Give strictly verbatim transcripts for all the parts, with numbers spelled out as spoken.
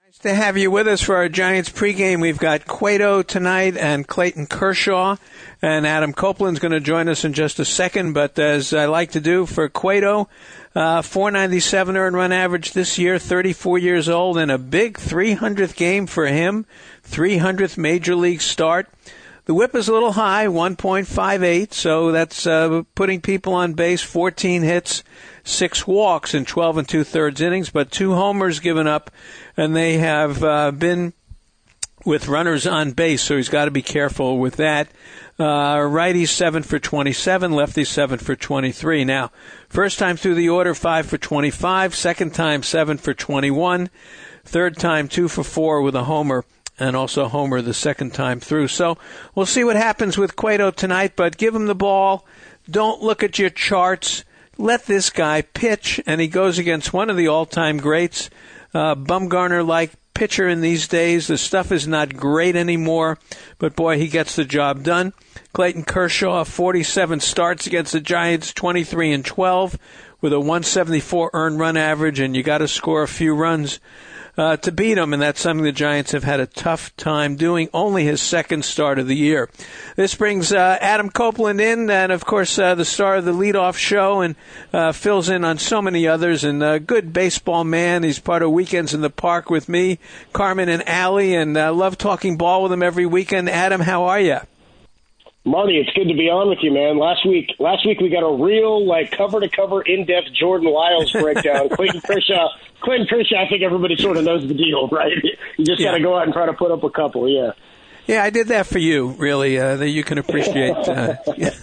To have you with us for our Giants pregame. We've got Cueto tonight and Clayton Kershaw, and Adam Copeland's going to join us in just a second. But as I like to do for Cueto, uh, four ninety-seven earned run average this year, thirty-four years old, and a big three hundredth game for him, three hundredth major league start. The whip is a little high, one point five eight, so that's uh, putting people on base, fourteen hits, six walks in twelve and two-thirds innings, but two homers given up, and they have uh, been with runners on base, so he's got to be careful with that. Uh, righty seven for twenty-seven, lefty seven for twenty-three. Now, first time through the order, five for twenty-five, second time seven for twenty-one, third time two for four with a homer, and also homer the second time through. So we'll see what happens with Cueto tonight, but give him the ball. Don't look at your charts. Let this guy pitch, and he goes against one of the all-time greats, uh, Bumgarner-like pitcher in these days. The stuff is not great anymore, but boy, he gets the job done. Clayton Kershaw, forty-seven starts against the Giants, twenty-three and twelve, with a one seventy-four earned run average, and you got to score a few runs Uh, to beat him, and that's something the Giants have had a tough time doing. Only his second start of the year. This brings uh, Adam Copeland in, and of course uh, the star of the leadoff show, and uh, fills in on so many others, and a good baseball man. He's part of Weekends in the Park with me, Carmen and Allie, and uh, love talking ball with him every weekend. Adam, how are you? Marty, it's good to be on with you, man. Last week, last week we got a real, like, cover-to-cover, in-depth Jordan Lyles breakdown. Clayton Kershaw, Clayton Kershaw, I think everybody sort of knows the deal, right? You just got to yeah. go out and try to put up a couple, yeah. Yeah, I did that for you, really, uh, that you can appreciate. Uh,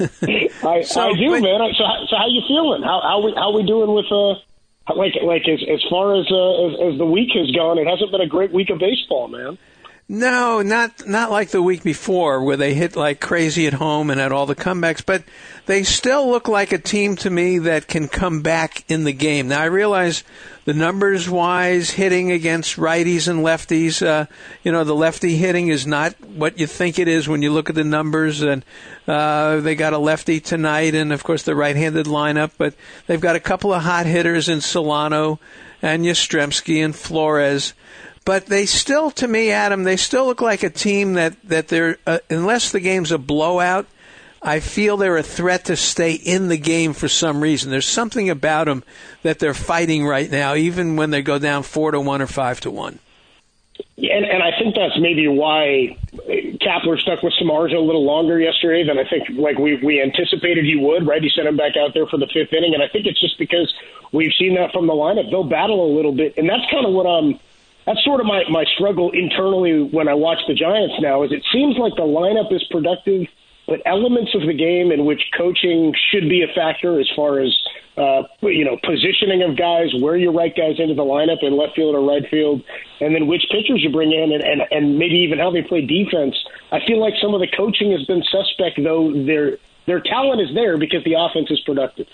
I, so, I do, but, man. So, so how you feeling? How, how we how we doing with uh, like like as as far as, uh, as as the week has gone? It hasn't been a great week of baseball, man. No, not not like the week before where they hit like crazy at home and had all the comebacks, but they still look like a team to me that can come back in the game. Now, I realize the numbers-wise, hitting against righties and lefties, uh, you know, the lefty hitting is not what you think it is when you look at the numbers, and uh, they got a lefty tonight and, of course, the right-handed lineup, but they've got a couple of hot hitters in Solano and Yastrzemski and Flores. But they still, to me, Adam, they still look like a team that, that they're, uh, unless the game's a blowout, I feel they're a threat to stay in the game for some reason. There's something about them that they're fighting right now, even when they go down four to one or five to one. Yeah, and, and I think that's maybe why Kapler stuck with Samardzija a little longer yesterday than I think like we, we anticipated he would, right? He sent him back out there for the fifth inning, and I think it's just because we've seen that from the lineup. They'll battle a little bit, and that's kind of what I'm That's sort of my, my struggle internally when I watch the Giants now, is it seems like the lineup is productive, but elements of the game in which coaching should be a factor as far as, uh, you know, positioning of guys, where you write guys into the lineup in left field or right field, and then which pitchers you bring in, and, and, and maybe even how they play defense. I feel like some of the coaching has been suspect, though their their talent is there because the offense is productive.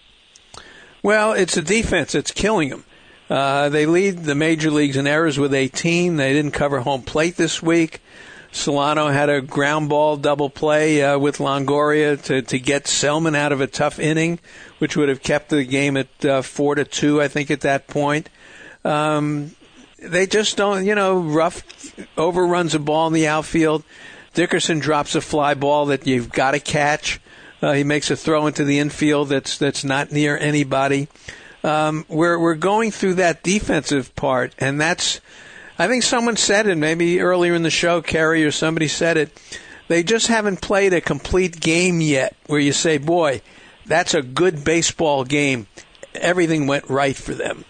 Well, it's a defense that's killing them. Uh, they lead the major leagues in errors with eighteen. They didn't cover home plate this week. Solano had a ground ball double play uh, with Longoria to, to get Selman out of a tough inning, which would have kept the game at uh, four to two, I think, at that point. Um, they just don't, you know, Ruff overruns a ball in the outfield. Dickerson drops a fly ball that you've got to catch. Uh, he makes a throw into the infield that's that's not near anybody. Um, we're we're going through that defensive part, and that's, I think someone said it, maybe earlier in the show, Kerry or somebody said it, they just haven't played a complete game yet where you say, boy, that's a good baseball game. Everything went right for them.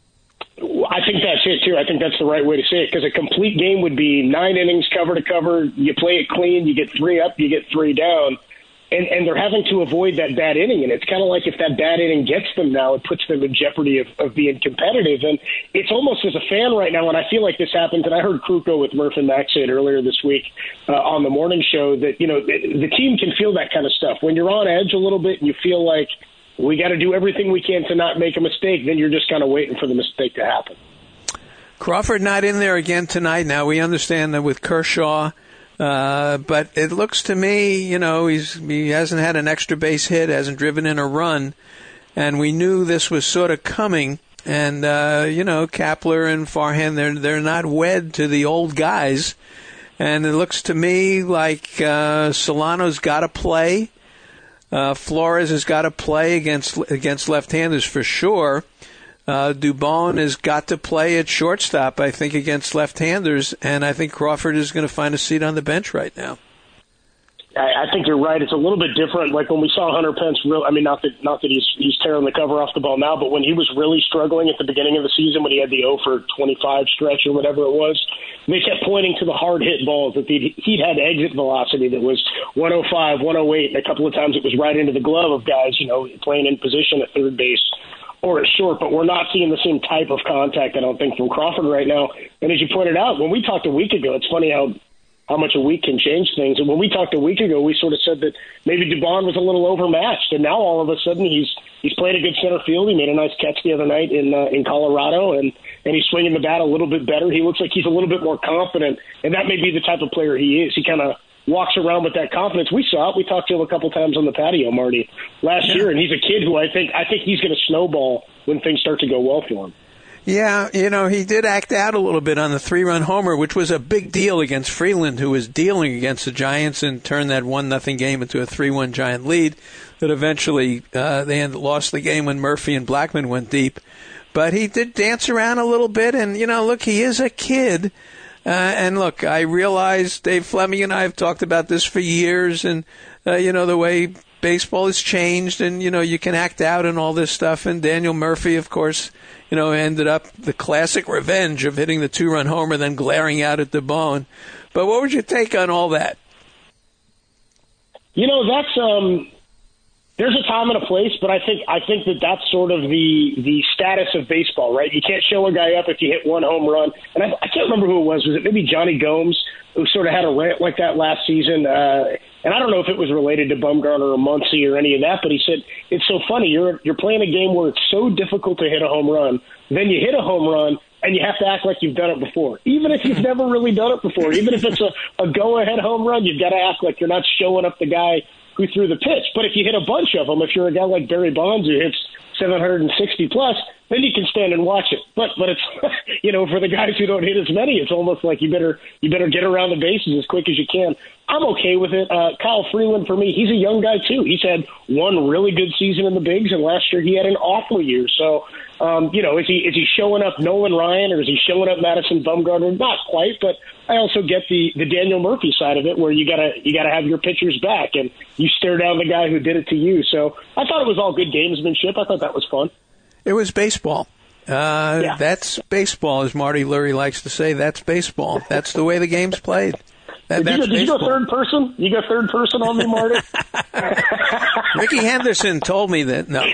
I think that's it, too. I think that's the right way to say it, because a complete game would be nine innings cover to cover, you play it clean, you get three up, you get three down. And, and they're having to avoid that bad inning. And it's kind of like if that bad inning gets them now, it puts them in jeopardy of, of being competitive. And it's almost as a fan right now, and I feel like this happens, and I heard Kruko with Murph and Max say it earlier this week uh, on the morning show, that, you know, the, the team can feel that kind of stuff. When you're on edge a little bit and you feel like we got to do everything we can to not make a mistake, then you're just kind of waiting for the mistake to happen. Crawford not in there again tonight. Now, we understand that with Kershaw, Uh, but it looks to me, you know, he's he hasn't had an extra base hit, hasn't driven in a run, and we knew this was sort of coming. And, uh, you know, Kapler and Farhan, they're, they're not wed to the old guys. And it looks to me like uh, Solano's got to play. Uh, Flores has got to play against against left-handers for sure. Uh, Dubon has got to play at shortstop, I think, against left-handers. And I think Crawford is going to find a seat on the bench right now. I think you're right. It's a little bit different. Like when we saw Hunter Pence, real, I mean, not that not that he's he's tearing the cover off the ball now, but when he was really struggling at the beginning of the season, when he had the oh for twenty-five stretch or whatever it was, they kept pointing to the hard hit balls that he'd, he'd had exit velocity that was one oh five, one oh eight, and a couple of times it was right into the glove of guys, you know, playing in position at third base or at short. But we're not seeing the same type of contact, I don't think, from Crawford right now. And as you pointed out, when we talked a week ago, it's funny how. how much a week can change things. And when we talked a week ago, we sort of said that maybe Dubon was a little overmatched, and now all of a sudden he's he's played a good center field. He made a nice catch the other night in uh, in Colorado, and and he's swinging the bat a little bit better. He looks like he's a little bit more confident, and that may be the type of player he is. He kind of walks around with that confidence. We saw it. We talked to him a couple times on the patio, Marty, last yeah. year, and he's a kid who I think I think he's going to snowball when things start to go well for him. Yeah, you know, he did act out a little bit on the three-run homer, which was a big deal against Freeland, who was dealing against the Giants and turned that one nothing game into a three one Giant lead that eventually uh, they had lost the game when Murphy and Blackman went deep. But he did dance around a little bit, and, you know, look, he is a kid. Uh, and, look, I realize Dave Fleming and I have talked about this for years, and, uh, you know, the way baseball has changed, and, you know, you can act out and all this stuff. And Daniel Murphy, of course, you know, ended up the classic revenge of hitting the two-run homer, then glaring out at Dubon. But what would your take on all that? You know, that's um, there's a time and a place, but I think I think that that's sort of the the status of baseball, right? You can't show a guy up if you hit one home run. And I, I can't remember who it was. Was it maybe Johnny Gomes, who sort of had a rant like that last season? Uh, and I don't know if it was related to Bumgarner or Muncy or any of that, but he said, it's so funny. You're you're playing a game where it's so difficult to hit a home run. Then you hit a home run, and you have to act like you've done it before. Even if you've never really done it before, even if it's a, a go-ahead home run, you've got to act like you're not showing up the guy who threw the pitch. But if you hit a bunch of them, if you're a guy like Barry Bonds who hits seven hundred sixty plus, then you can stand and watch it. But but it's, you know, for the guys who don't hit as many, it's almost like you better you better get around the bases as quick as you can. I'm okay with it. Uh, Kyle Freeland, for me, he's a young guy too. He's had one really good season in the bigs, and last year he had an awful year. So, um, you know, is he is he showing up Nolan Ryan, or is he showing up Madison Bumgarner? Not quite, but I also get the, the Daniel Murphy side of it, where you gotta you gotta have your pitchers back, and you stare down the guy who did it to you. So I thought it was all good gamesmanship. I thought that was fun. It was baseball. Uh, yeah. That's baseball, as Marty Lurie likes to say. That's baseball. That's the way the game's played. That, did, you go, did you go third person? You go third person on me, Marty? Ricky Henderson told me that. No.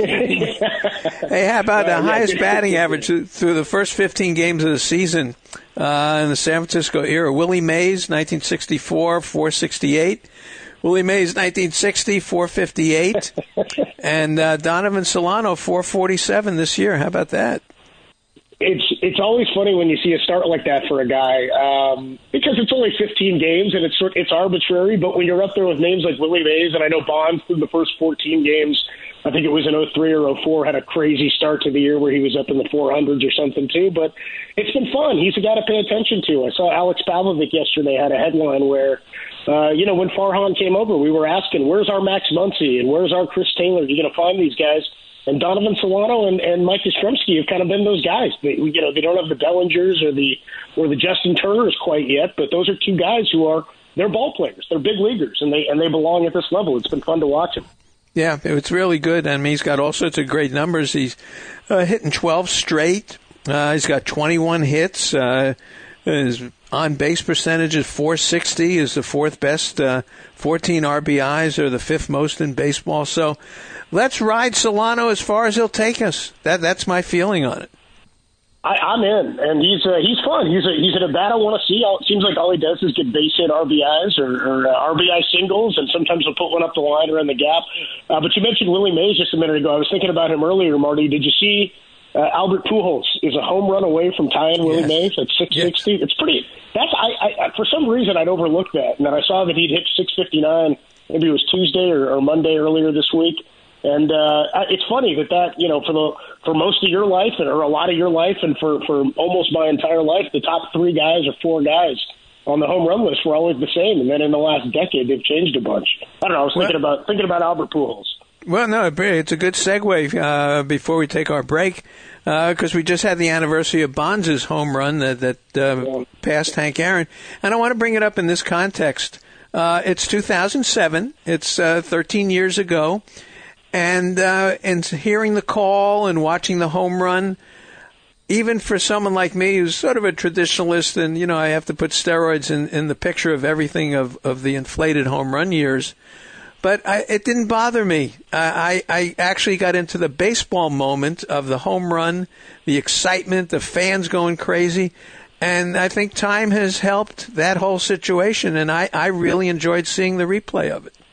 Hey, how about the uh, highest yeah. batting average through the first fifteen games of the season uh, in the San Francisco era? Willie Mays, nineteen sixty-four, four sixty-eight. Willie Mays, nineteen sixty, four fifty-eight. And uh, Donovan Solano, four forty-seven this year. How about that? It's it's always funny when you see a start like that for a guy um, because it's only fifteen games and it's it's arbitrary. But when you're up there with names like Willie Mays, and I know Bonds through the first fourteen games, I think it was in oh three or oh four, had a crazy start to the year where he was up in the four hundreds or something too. But it's been fun. He's a guy to pay attention to. I saw Alex Pavlovic yesterday had a headline where, uh, you know, when Farhan came over, we were asking, where's our Max Muncy and where's our Chris Taylor? You're going to find these guys. And Donovan Solano and, and Mike Yastrzemski have kind of been those guys. They, you know, they don't have the Bellingers or the or the Justin Turners quite yet, but those are two guys who are they're ball players, they're big leaguers, and they and they belong at this level. It's been fun to watch them. Yeah, it's really good. I mean, he's got all sorts of great numbers. He's uh, hitting twelve straight. Uh, he's got twenty-one hits. Uh, his on-base percentage is four sixty, is the fourth best. Uh, fourteen R B Is are the fifth most in baseball. So let's ride Solano as far as he'll take us. That That's my feeling on it. I, I'm in, and he's uh, he's fun. He's a, he's at a bat I want to see. All, it seems like all he does is get base hit R B Is or, or uh, R B I singles, and sometimes he'll put one up the line or in the gap. Uh, but you mentioned Willie Mays just a minute ago. I was thinking about him earlier, Marty. Did you see uh, Albert Pujols is a home run away from tying Willie yes. Mays at six sixty? Yes. It's pretty. That's I, I for some reason I'd overlooked that, and then I saw that he'd hit six fifty-nine. Maybe it was Tuesday or, or Monday earlier this week. And uh, it's funny that that, you know, for the for most of your life or a lot of your life and for, for almost my entire life, the top three guys or four guys on the home run list were always the same. And then in the last decade, they've changed a bunch. I don't know. I was thinking about thinking about Albert Pujols. Well, no, it's a good segue uh, before we take our break, because uh, we just had the anniversary of Bonds' home run that, that uh, yeah. passed Hank Aaron. And I want to bring it up in this context. Uh, it's two thousand seven. It's uh, thirteen years ago. And, uh, and hearing the call and watching the home run, even for someone like me who's sort of a traditionalist and, you know, I have to put steroids in, in the picture of everything of, of the inflated home run years. But I, it didn't bother me. I, I actually got into the baseball moment of the home run, the excitement, the fans going crazy. And I think time has helped that whole situation. And I, I really enjoyed seeing the replay of it.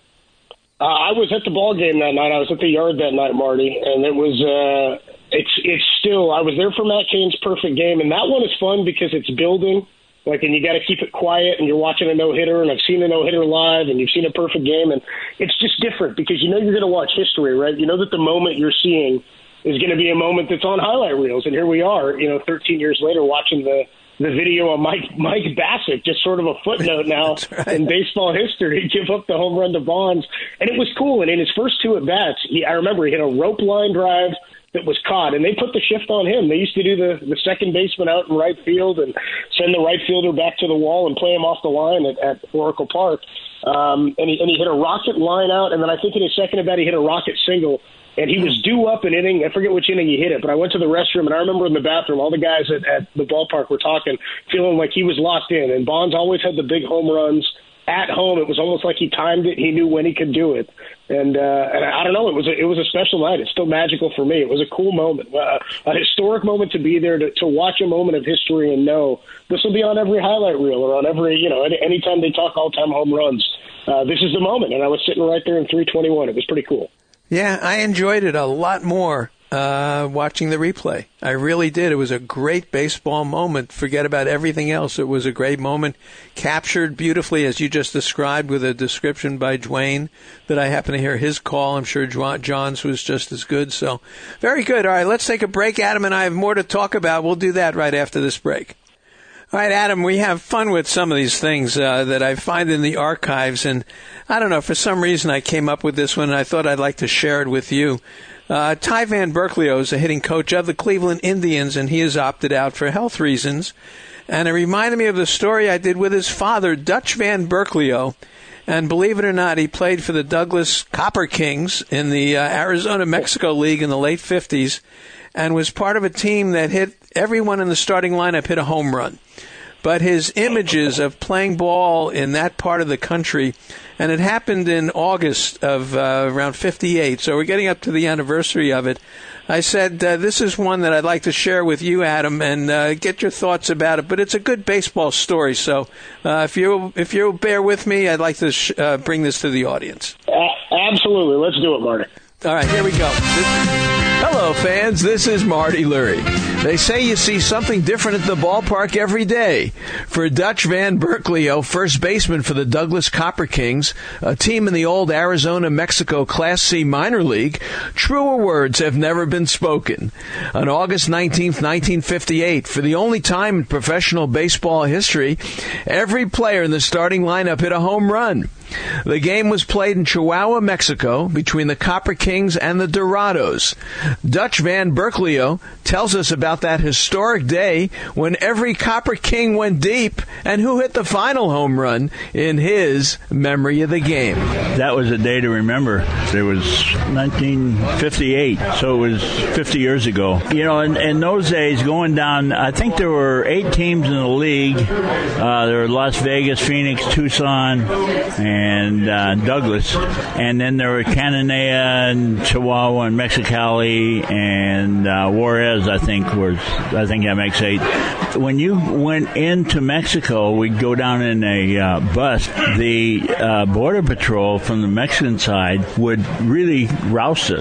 Uh, I was at the ball game that night. I was at the Yard that night, Marty. And it was, uh, it's, it's still, I was there for Matt Cain's perfect game. And that one is fun because it's building. Like, and you got to keep it quiet, and you're watching a no-hitter, and I've seen a no-hitter live, and you've seen a perfect game, and it's just different because you know you're going to watch history, right? You know that the moment you're seeing is going to be a moment that's on highlight reels, and here we are, you know, thirteen years later watching the, the video of Mike Mike Bassett, just sort of a footnote now right. in baseball history, give up the home run to Bonds, and it was cool, and in his first two at-bats, he, I remember he hit a rope line drive that was caught, and they put the shift on him. They used to do the, the second baseman out in right field and send the right fielder back to the wall and play him off the line at, at Oracle Park. Um, and, he, and he hit a rocket line out, and then I think in his second at bat he hit a rocket single, and he was due up an inning. I forget which inning he hit it, but I went to the restroom, and I remember in the bathroom all the guys at, at the ballpark were talking, feeling like he was locked in, and Bonds always had the big home runs. At home, it was almost like he timed it. He knew when he could do it, and uh, and I don't know. It was a, it was a special night. It's still magical for me. It was a cool moment, uh, a historic moment to be there to, to watch a moment of history and know this will be on every highlight reel or on every you know any anytime they talk all-time home runs. Uh, this is the moment, and I was sitting right there in three twenty-one. It was pretty cool. Yeah, I enjoyed it a lot more uh, watching the replay. I really did. It was a great baseball moment. Forget about everything else. It was a great moment, captured beautifully, as you just described, with a description by Dwayne that I happen to hear his call. I'm sure John's was just as good. So very good. All right, let's take a break. Adam and I have more to talk about. We'll do that right after this break. All right, Adam, we have fun with some of these things uh, that I find in the archives. And I don't know, for some reason I came up with this one, and I thought I'd like to share it with you. Uh, Ty Van Berkelio is a hitting coach of the Cleveland Indians, and he has opted out for health reasons. And it reminded me of the story I did with his father, Dutch Van Berkelio. And believe it or not, he played for the Douglas Copper Kings in the uh, Arizona-Mexico League in the late fifties and was part of a team that hit everyone in the starting lineup hit a home run. But his images of playing ball in that part of the country, and it happened in August of uh, around fifty-eight, so we're getting up to the anniversary of it. I said, uh, this is one that I'd like to share with you, Adam, and uh, get your thoughts about it. But it's a good baseball story, so uh, if you if you'll bear with me, I'd like to sh- uh, bring this to the audience. Uh, absolutely. Let's do it, Marty. All right, here we go. This- Hello, fans. This is Marty Lurie. They say you see something different at the ballpark every day. For Dutch Van Berkelio, first baseman for the Douglas Copper Kings, a team in the old Arizona-Mexico Class C minor league, truer words have never been spoken. On August nineteenth, nineteen fifty-eight, for the only time in professional baseball history, every player in the starting lineup hit a home run. The game was played in Chihuahua, Mexico, between the Copper Kings and the Dorados. Dutch Van Berkelio tells us about that historic day when every Copper King went deep and who hit the final home run in his memory of the game. That was a day to remember. It was nineteen fifty-eight, so it was fifty years ago. You know, in, in those days, going down, I think there were eight teams in the league. Uh, there were Las Vegas, Phoenix, Tucson, and and uh, Douglas, and then there were Cananea and Chihuahua and Mexicali and uh, Juarez. I think was I think that makes eight. When you went into Mexico, we'd go down in a uh, bus. The uh, border patrol from the Mexican side would really roust us.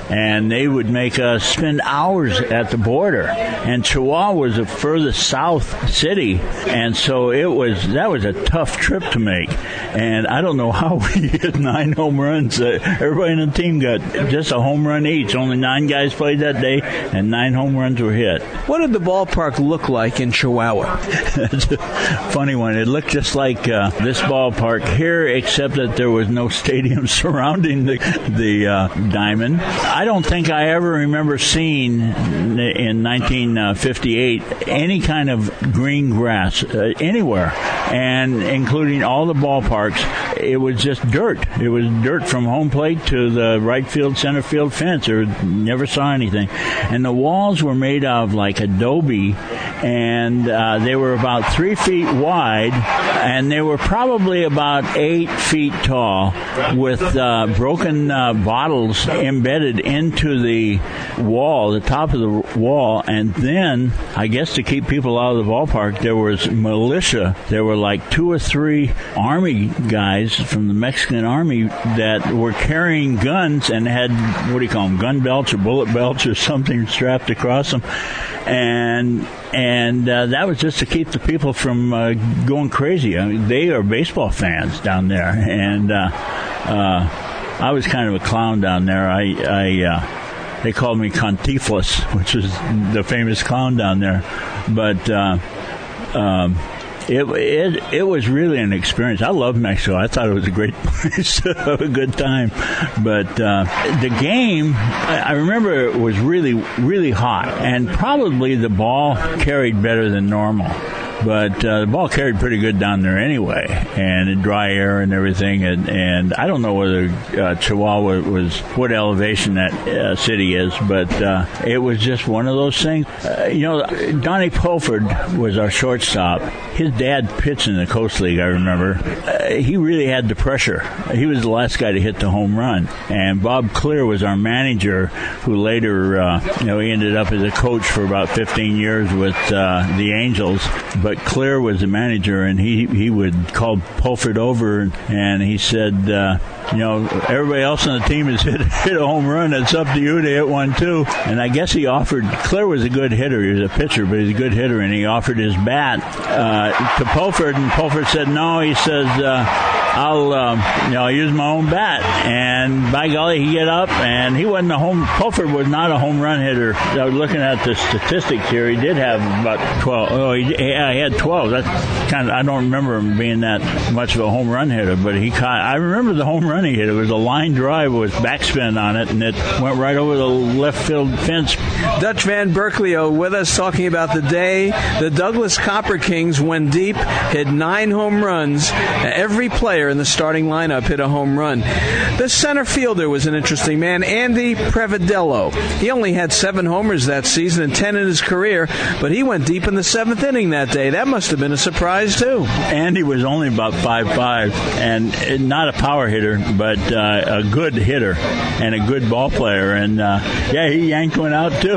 and they would make us spend hours at the border. And Chihuahua was the furthest south city, and so it was that was a tough trip to make. And I don't know how we hit nine home runs. Uh, everybody in the team got just a home run each. Only nine guys played that day, and nine home runs were hit. What did the ballpark look like in Chihuahua? That's a funny one. It looked just like uh, this ballpark here, except that there was no stadium surrounding the the uh, diamond. I don't think I ever remember seeing in nineteen fifty-eight any kind of green grass uh, anywhere, and including all the ballparks. It was just dirt. It was dirt from home plate to the right field, center field fence. Or never saw anything. And the walls were made of like adobe, and uh, they were about three feet wide, and they were probably about eight feet tall, with uh, broken uh, bottles embedded into the wall, the top of the wall. And then, I guess to keep people out of the ballpark, there was militia. There were like two or three army guys from the Mexican army that were carrying guns and had, what do you call them, gun belts or bullet belts or something strapped across them. And and uh, that was just to keep the people from uh, going crazy. I mean, they are baseball fans down there, and uh, uh, I was kind of a clown down there. I, I uh, they called me Cantinflas, which is the famous clown down there. But uh, um, It, it it was really an experience. I love Mexico. I thought it was a great place to have a good time. But uh, the game, I, I remember it was really, really hot. And probably the ball carried better than normal. But uh, the ball carried pretty good down there anyway, and the dry air and everything. And, and I don't know whether uh, Chihuahua was what elevation that uh, city is, but uh, it was just one of those things. Uh, you know, Donnie Pulford was our shortstop. His dad pitched in the Coast League, I remember. Uh, he really had the pressure. He was the last guy to hit the home run. And Bob Clear was our manager, who later, uh, you know, he ended up as a coach for about fifteen years with uh, the Angels. But Clear was the manager, and he, he would call Pulford over, and he said, uh, you know, everybody else on the team has hit, hit a home run. It's up to you to hit one, too. And I guess he offered, Clear was a good hitter. He was a pitcher, but he's a good hitter, and he offered his bat uh, to Pulford, and Pulford said no. He says, uh, I'll, um, you know, use my own bat. And by golly, he get up, and he wasn't a home, Pulford was not a home run hitter. I was looking at the statistics here. He did have about twelve. Oh, he, yeah, he had twelve. That's kind of, I don't remember him being that much of a home run hitter, but he caught, I remember the home run he hit. It was a line drive with backspin on it, and it went right over the left field fence. Dutch Van Berkeley with us talking about the day the Douglas Copper Kings went deep, hit nine home runs. Every player in the starting lineup hit a home run. The center fielder was an interesting man, Andy Prevedello. He only had seven homers that season and ten in his career, but he went deep in the seventh inning that day. That must have been a surprise, too. Andy was only about five five, and not a power hitter, but uh, a good hitter and a good ball player. And, uh, yeah, he yanked one out, too.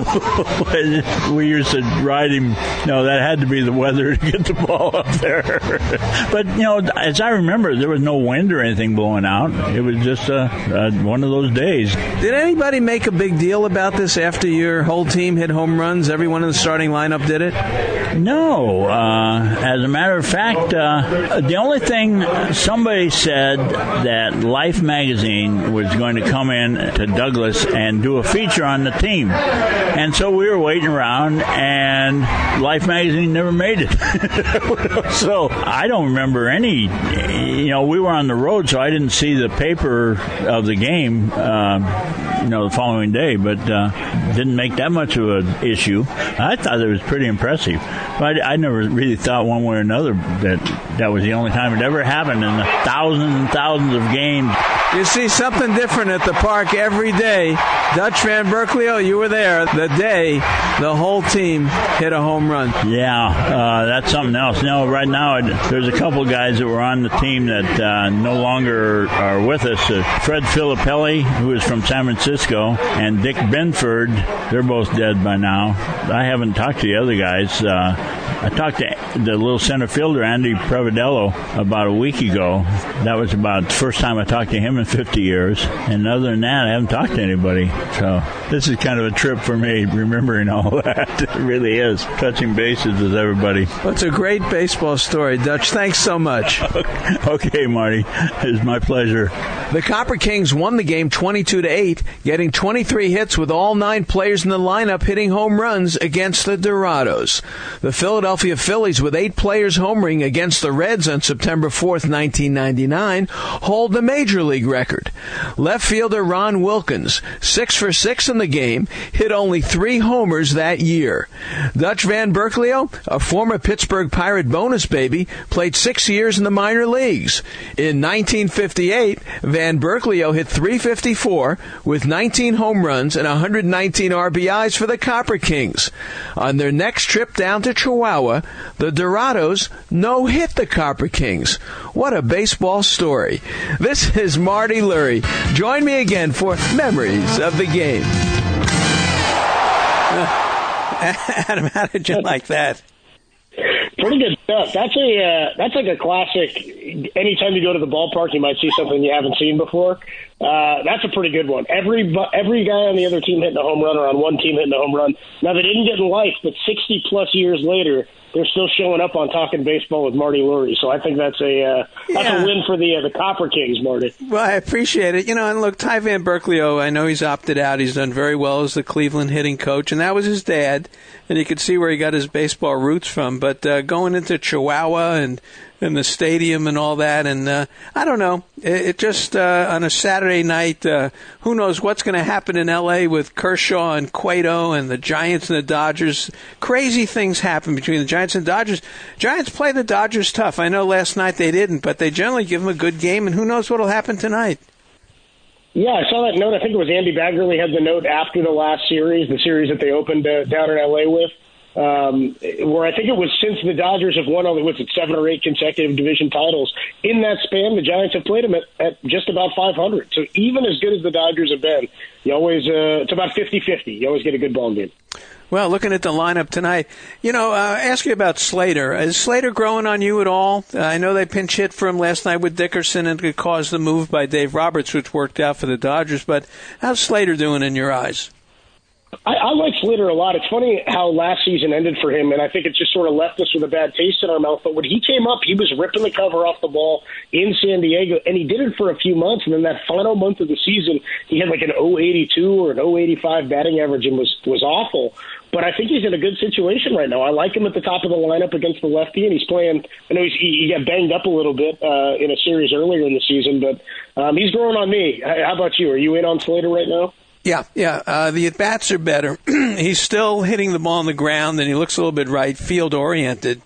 We used to ride him. No, that had to be the weather to get the ball up there. But, you know, as I remember, there was no wind or anything blowing out. It was just uh, uh, one of those days. Did anybody make a big deal about this after your whole team hit home runs? Everyone in the starting lineup did it? No. Uh, as a matter of fact, uh, the only thing somebody said that Life magazine was going to come in to Douglas and do a feature on the team. And so we were waiting around, and Life magazine never made it. So I don't remember any, you know, we were on the road, so I didn't see the paper of the game, uh, you know, the following day, but uh, didn't make that much of an issue. I thought it was pretty impressive. But I, I never really thought one way or another that that was the only time it ever happened in the thousands and thousands of games. You see something different at the park every day. Dutch Van Berkeley, oh, you were there the day the whole team hit a home run. Yeah, uh, that's something else. No, right now there's a couple guys that were on the team that uh, no longer are with us. Uh, Fred Filippelli, who is from San Francisco, and Dick Benford. They're both dead by now. I haven't talked to the other guys. Uh, I talked to the little center fielder, Andy Prevedello, about a week ago. That was about the first time I talked to him them in fifty years. And other than that, I haven't talked to anybody. So this is kind of a trip for me, remembering all that. It really is. Touching bases with everybody. Well, it's a great baseball story, Dutch. Thanks so much. Okay, Marty. It's my pleasure. The Copper Kings won the game twenty-two to eight, getting twenty-three hits with all nine players in the lineup hitting home runs against the Dorados. The Philadelphia Phillies, with eight players homering against the Reds on September fourth, nineteen ninety-nine, hold the Major League record. Left fielder Ron Wilkins, six for six in the game, hit only three homers that year. Dutch Van Berkelio, a former Pittsburgh Pirate bonus baby, played six years in the minor leagues. In nineteen fifty-eight, Van Berkelio hit three fifty-four with nineteen home runs and one hundred nineteen R B Is for the Copper Kings. On their next trip down to Chihuahua, the Dorados no-hit the Copper Kings. What a baseball story. This is Marty Lurie. Join me again for Memories of the Game. Adam, how did you like that? Pretty good stuff. That's a uh, that's like a classic. Anytime you go to the ballpark, you might see something you haven't seen before. Uh, that's a pretty good one. Every every guy on the other team hitting a home run, or on one team hitting a home run. Now, they didn't get in life, but sixty plus years later, they're still showing up on Talking Baseball with Marty Lurie. So I think that's a uh, that's yeah. a win for the uh, the Copper Kings, Marty. Well, I appreciate it. You know, and look, Ty Van Berkelio, I know he's opted out. He's done very well as the Cleveland hitting coach, and that was his dad. And you could see where he got his baseball roots from. But uh, going into Chihuahua and and the stadium and all that, and uh, I don't know, it, it just uh, on a Saturday night, uh, who knows what's going to happen in L A with Kershaw and Cueto and the Giants and the Dodgers. Crazy things happen between the Giants and Dodgers. Giants play the Dodgers tough. I know last night they didn't, but they generally give them a good game, and who knows what will happen tonight. Yeah, I saw that note. I think it was Andy Baggerly had the note after the last series, the series that they opened uh, down in L A with. Um, where I think it was since the Dodgers have won only, what's it, seven or eight consecutive division titles. In that span, the Giants have played them at, at just about five hundred. So even as good as the Dodgers have been, you always uh, it's about fifty-fifty. You always get a good ball game. Well, looking at the lineup tonight, you know, uh, ask you about Slater. Is Slater growing on you at all? Uh, I know they pinch hit for him last night with Dickerson and it caused the move by Dave Roberts, which worked out for the Dodgers. But how's Slater doing in your eyes? I, I like Slater a lot. It's funny how last season ended for him, and I think it just sort of left us with a bad taste in our mouth. But when he came up, he was ripping the cover off the ball in San Diego, and he did it for a few months. And then that final month of the season, he had like an oh eighty-two or an oh eighty-five batting average and was, was awful. But I think he's in a good situation right now. I like him at the top of the lineup against the lefty, and he's playing. I know he's, he, he got banged up a little bit uh, in a series earlier in the season, but um, he's growing on me. How about you? Are you in on Slater right now? Yeah, yeah. Uh, the at-bats are better. He's still hitting the ball on the ground, and he looks a little bit right, field-oriented.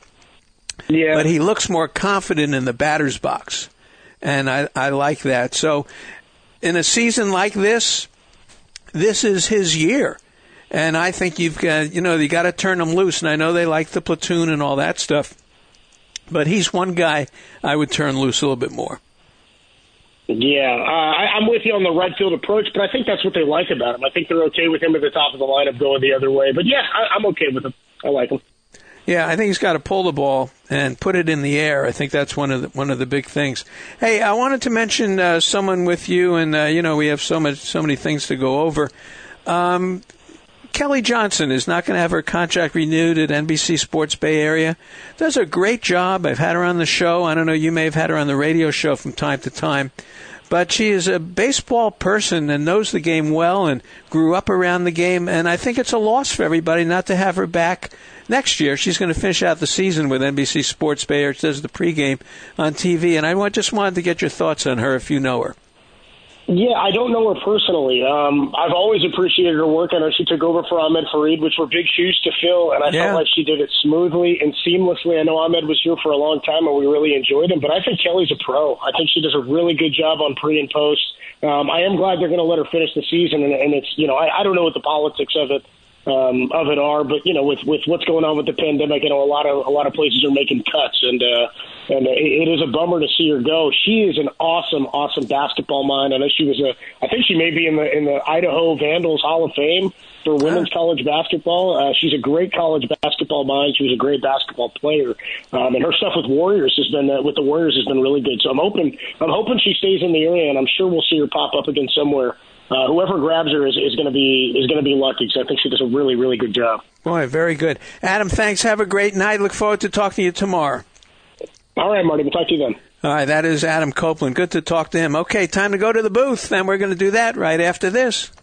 Yeah. But he looks more confident in the batter's box, and I, I like that. So in a season like this, this is his year. And I think you've got, you know, you got to turn him loose. And I know they like the platoon and all that stuff. But he's one guy I would turn loose a little bit more. Yeah, uh, I, I'm with you on the right field approach, but I think that's what they like about him. I think they're okay with him at the top of the lineup going the other way. But, yeah, I, I'm okay with him. I like him. Yeah, I think he's got to pull the ball and put it in the air. I think that's one of the, one of the big things. Hey, I wanted to mention uh, someone with you, and, uh, you know, we have so much, so many things to go over. Um Kelly Johnson is not going to have her contract renewed at N B C Sports Bay Area. Does a great job. I've had her on the show. I don't know, you may have had her on the radio show from time to time. But she is a baseball person and knows the game well and grew up around the game. And I think it's a loss for everybody not to have her back next year. She's going to finish out the season with N B C Sports Bay Area. She does the pregame on T V. And I just wanted to get your thoughts on her if you know her. Yeah, I don't know her personally. Um, I've always appreciated her work. I know she took over for Ahmed Fareed, which were big shoes to fill, and I yeah. felt like she did it smoothly and seamlessly. I know Ahmed was here for a long time, and we really enjoyed him, but I think Kelly's a pro. I think she does a really good job on pre and post. Um, I am glad they're going to let her finish the season, and, and it's, you know, I, I don't know what the politics of it um, of it are. But you know, with with what's going on with the pandemic, you know, a lot of a lot of places are making cuts, and uh, and it, it is a bummer to see her go. She is an awesome, awesome basketball mind. I know she was a, I think she may be in the in the Idaho Vandals Hall of Fame for women's college basketball. Uh, she's a great college basketball mind. She was a great basketball player, um, and her stuff with Warriors has been uh, with the Warriors has been really good. So I'm hoping I'm hoping she stays in the area, and I'm sure we'll see her pop up again somewhere. Uh, whoever grabs her is, is going to be is going to be lucky, because I think she does a really really good job. Boy, very good, Adam. Thanks. Have a great night. Look forward to talking to you tomorrow. All right, Marty. We'll talk to you then. All right, that is Adam Copeland. Good to talk to him. Okay, time to go to the booth, and we're going to do that right after this.